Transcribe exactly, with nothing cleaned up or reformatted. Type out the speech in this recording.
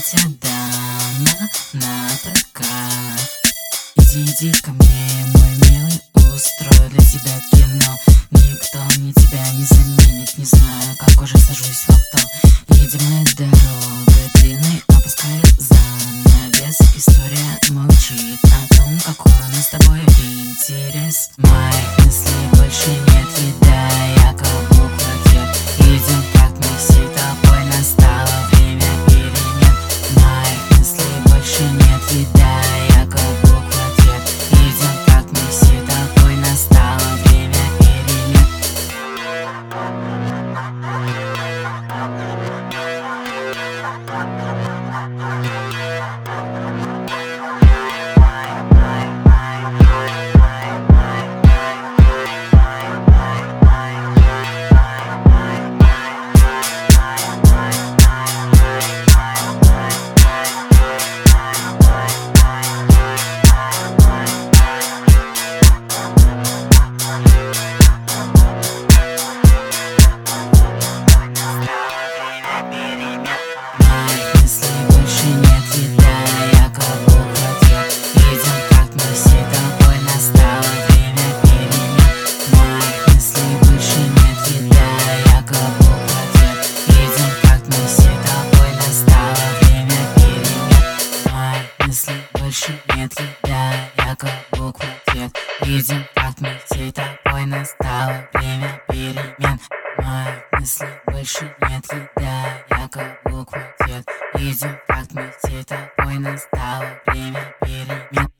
платье дама на прокат. Иди, иди ко мне, мой милый, устрою для тебя кино. Никто мне тебя не заменит, не знаю, как уже сажусь в авто. Едем мы дорогой длинной, опускаю занавес. История молчит о том, какой у нас с тобой интерес. Моих мыслей больше нет, вида я как буква ответ. Идем как мы всей тобой, настало время перемен. Моих мыслей больше нет, вида я как буква ответ. Идем как мы всей тобой, настало время перемен. Больше нет, еда, я как буква ответ. Видим, как мы всей тобой, настало время перемен. Моих мыслей больше нет, еда, я как буква ответ. Видим, как мы всей тобой, настало время перемен.